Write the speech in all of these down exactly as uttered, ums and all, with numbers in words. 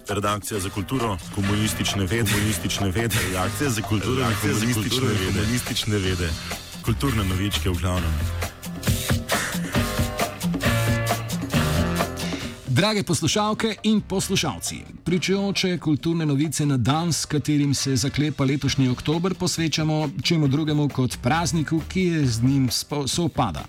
Redakcija za kulturo, komunistične vede, komunistične vede, redakcija za kulturo, redakcija za komunistične vede, komunistične vede, kulturne novičke v glavnem. Drage poslušalke in poslušalci, pričujoče kulturne novice na dan, s katerim se zaklepa letošnji oktober, posvečamo čemu drugemu kot prazniku, ki je z njim sovpada.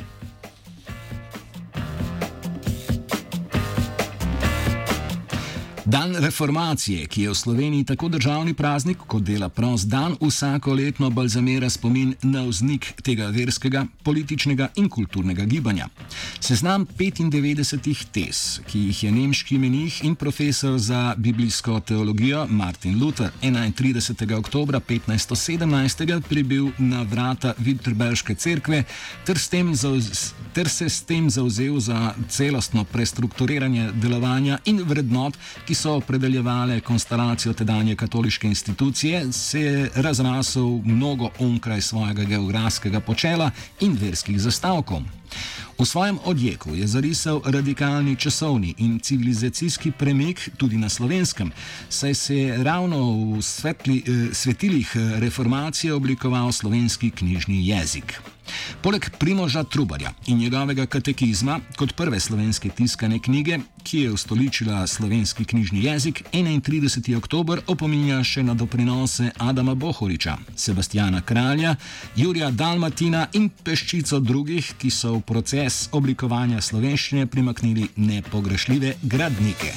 Dan reformacije, ki je v Sloveniji tako državni praznik kot dela prost dan, vsako letno balzamira spomin na vznik tega verskega, političnega in kulturnega gibanja. Seznam petindevetdesetih tez, ki jih je nemški menih in profesor za biblijsko teologijo Martin Luther enaintridesetega oktobra petnajststo sedemnajst pribil na vrata Wittenberške cerkve ter, s tem zauz, ter se s tem zavzel za celostno prestrukturiranje delovanja in vrednot, ki so opredeljevale konstelacijo tedanje katoliške institucije, se je razrasel mnogo onkraj svojega geografskega počela in verskih zastavkov. V svojem odjeku je zarisal radikalni časovni in civilizacijski premik tudi na Slovenskem, saj se je ravno v svetli, eh, svetilih reformacije oblikoval slovenski knjižni jezik. Poleg Primoža Trubarja in njegovega katekizma kot prve slovenske tiskane knjige, ki je ustoličila slovenski knjižni jezik, enaintrideseti oktober opominja še na doprinose Adama Bohoriča, Sebastjana Kralja, Jurija Dalmatina in peščico drugih, ki so v proces oblikovanja slovenščine primaknili nepogrešljive gradnike.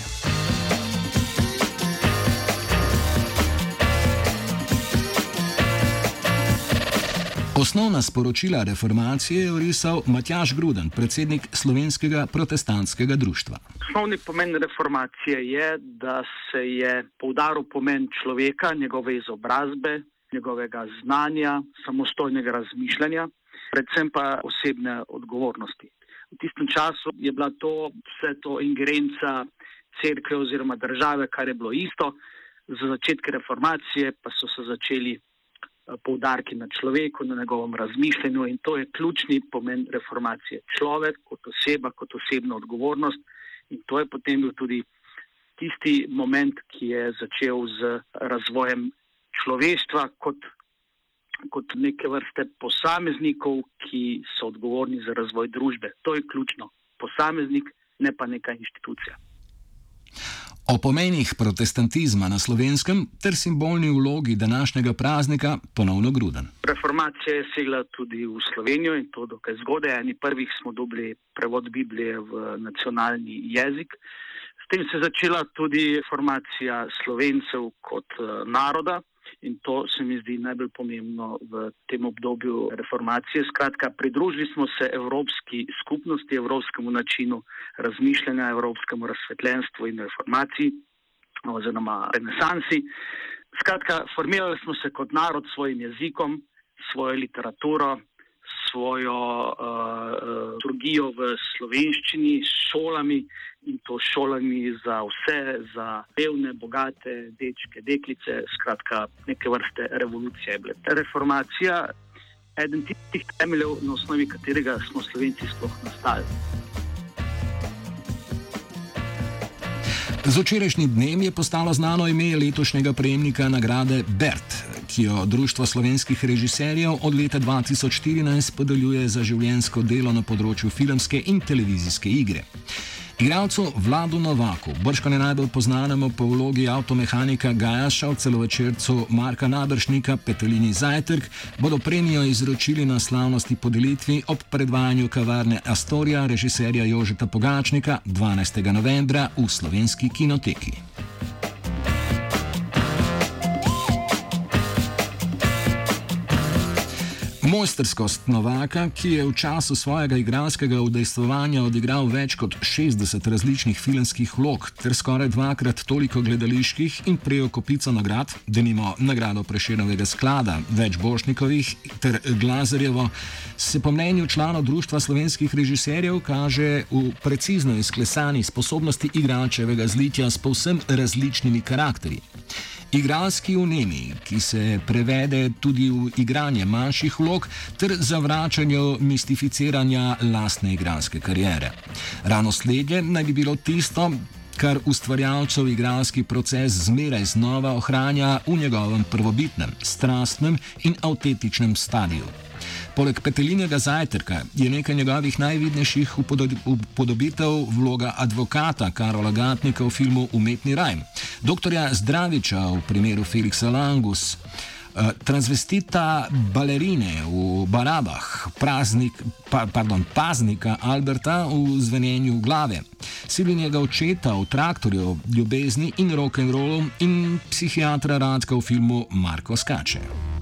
Osnovna sporočila reformacije je orisal Matjaž Gruden, predsednik Slovenskega protestantskega društva. Osnovni pomen reformacije je, da se je poudaril pomen človeka, njegove izobrazbe, njegovega znanja, samostojnega razmišljanja, predvsem pa osebne odgovornosti. V tistem času je bila to vse to ingerenca cerkve oziroma države, kar je bilo isto. Za začetke reformacije pa so se začeli poudarki na človeku, na njegovem razmišljanju, in to je ključni pomen reformacije. Človek kot oseba, kot osebna odgovornost, in to je potem bil tudi tisti moment, ki je začel z razvojem človeštva kot, kot neke vrste posameznikov, ki so odgovorni za razvoj družbe. To je ključno. Posameznik, ne pa neka inštitucija. O pomenih protestantizma na Slovenskem ter simbolni vlogi današnjega praznika ponovno Gruden. Reformacija je segla tudi v Slovenijo in to dokaj zgodaj. Eni prvih smo dobili prevod Biblije v nacionalni jezik. S tem se je začela tudi reformacija Slovencev kot naroda in to se mi zdi najbolj pomembno v tem obdobju reformacije. Skratka, pridružili smo se evropski skupnosti, evropskemu načinu razmišljanja, evropskemu razsvetljenstvu in reformaciji oziroma renesansi. Skratka, formirali smo se kot narod s svojim jezikom, svojo literaturo, svojo uh, liturgijo v slovenščini, s šolami, in to šolami za vse, za revne, bogate, dečke, deklice, skratka neke vrste revolucije je bila. Reformacija, eden tistih temeljev, na osnovi katerega smo Slovenci sploh nastali. Z včerajšnjim dnem je postalo znano ime letošnjega prejemnika nagrade Bert, ki jo Društvo slovenskih režiserjev od leta dva tisoč štirinajst podeljuje za življenjsko delo na področju filmske in televizijske igre. Igralcu Vladu Novaku, bržkone najbolj poznanemu po vlogi avtomehanika Gajaša v celovečercu Marka Naberšnika Petelini zajtrk, bodo premijo izročili na slavnosti podelitvi ob predvajanju kavarne Astoria režiserja Jožeta Pogačnika dvanajstega novembra v Slovenski kinoteki. Mojstrskost Novaka, ki je v času svojega igralskega udejstvovanja odigral več kot šestdeset različnih filmskih vlog ter skoraj dvakrat toliko gledaliških in prejel kopico nagrad, denimo nagrado Prešernovega sklada, več Borštnikovih ter Glazerjevo, se po mnenju članov Društva slovenskih režiserjev kaže v precizno izklesani sposobnosti igralčevega zlitja s povsem različnimi karakterji. Igralski vnemi, ki se prevede tudi v igranje manjših vlog ter zavračanju mistificiranja lastne igralske kariere. Ravno slednje naj bi bilo tisto, kar ustvarjalcev igralski proces zmeraj znova ohranja v njegovem prvobitnem, strastnem in avtentičnem stadiju. Poleg Petelinjega zajtrka je nekaj njegovih najvidnejših upodobitev vloga advokata Karola Gatnika v filmu Umetni raj, doktorja Zdraviča v primeru Feliksa Langus, transvestita balerine v Barabah, praznik, pa, pardon, paznika Alberta v Zvenenju glave, Silvinjega očeta v Traktorju, ljubezni in rock'n'rollu in psihiatra Radka v filmu Marko skače.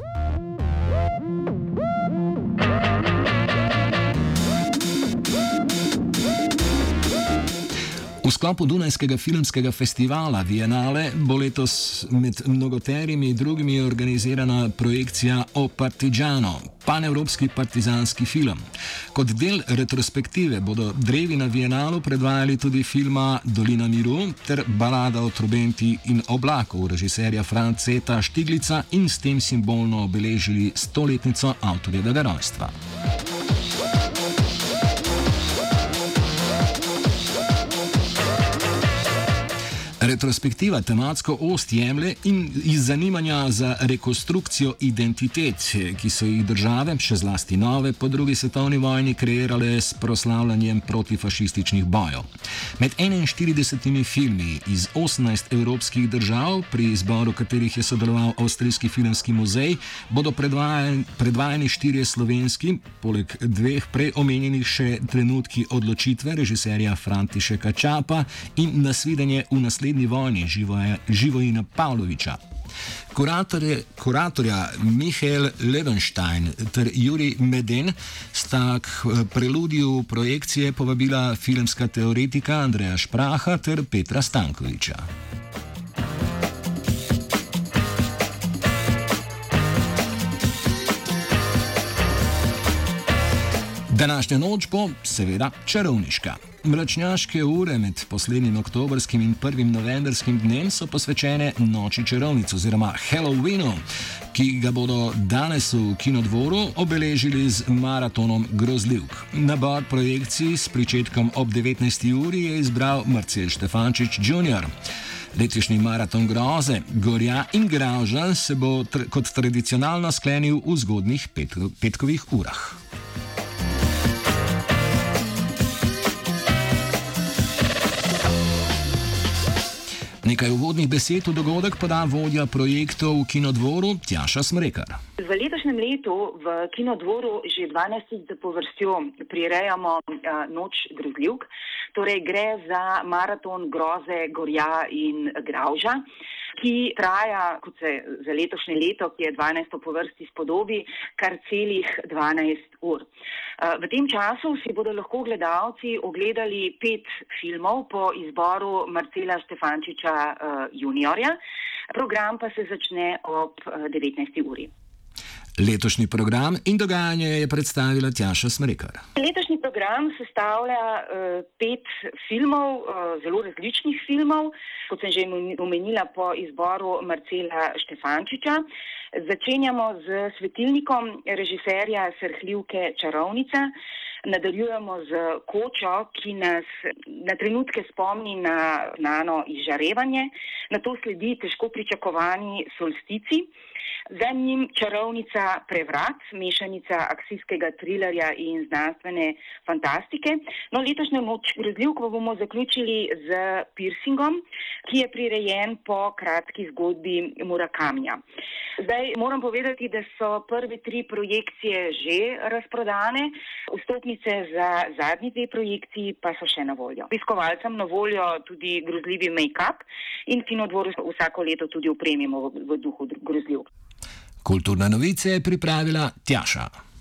V sklopu Dunajskega filmskega festivala Bienale bo letos med mnogoterimi drugimi organizirana projekcija O Partigiano, panevropski partizanski film. Kot del retrospektive bodo drevi na Bienalu predvajali tudi filma Dolina miru ter Balada o trobenti in oblaku režiserja Franceta Štiglica in s tem simbolno obeležili stoletnico avtorjevega rojstva. Retrospektiva tematsko ost jemlje in iz zanimanja za rekonstrukcijo identitet, ki so jih države, še zlasti nove, po drugi svetovni vojni kreirale s proslavljanjem protifašističnih bojev. Med enainštiridesetimi filmi iz osemnajst evropskih držav, pri izboru katerih je sodeloval Avstrijski filmski muzej, bodo predvajani, predvajani štirje slovenski, poleg dveh prej omenjenih še trenutki odločitve režiserja Františeka Čapa in Nasvidenje v naslednji vojni Živojina Pavloviča. Kuratorje, kuratorja Mihael Levenstein ter Jurij Meden sta k preludiju projekcije povabila filmska teoretika Andreja Špraha ter Petra Stankoviča. Današnja noč bo seveda čarovniška. Mračnjaške ure med poslednjim oktobrskim in prvim novembrskim dnem so posvečene Noči čarovnic oziroma Halloweenu, ki ga bodo danes v Kinodvoru obeležili z maratonom grozljivk. Nabor projekcij s pričetkom ob devetnajsti uri je izbral Marcel Štefančič junior Letošnji maraton groze, gorja in gravža se bo tr- kot tradicionalno sklenil v zgodnjih pet- petkovih urah. Nekaj uvodnih besed v dogodek poda vodja projektov v Kinodvoru Tjaša Smrekar. V letošnjem letu v Kinodvoru že dvanajstič zapovrstjo prirejamo uh, Noč grozljivk, torej gre za maraton groze, gorja in gravža, ki traja, kot se za letošnje leto, ki je dvanajsto po vrsti spodobi, kar celih dvanajst ur. V tem času si bodo lahko gledalci ogledali pet filmov po izboru Marcela Štefančiča juniorja. Program pa se začne ob devetnajsti uri. Letošnji program in dogajanje je predstavila Tjaša Smrekar. Letošnji program sestavlja uh, pet filmov, uh, zelo različnih filmov, kot sem že omenila po izboru Marcela Štefančiča. Začenjamo z Svetilnikom režiserja Srhljivke Čarovnice. Nadaljujemo z Kočo, ki nas na trenutke spomni na znano izžarevanje. Nato sledi težko pričakovani Solstici. Za njim Čarovnica prevrat, mešanica akcijskega trilerja in znanstvene fantastike. No, letošnjo Noč grozljivk bomo zaključili z Piercingom, ki je prirejen po kratki zgodbi Murakamija. Zdaj moram povedati, da so prve tri projekcije že razprodane, vstopnice za zadnji dve projekciji pa so še na voljo. Obiskovalcem na voljo tudi grozljivi make-up in Kinodvoru vsako leto tudi opremimo v, v duhu grozljivk. Kulturne novice je pripravila Tjaša.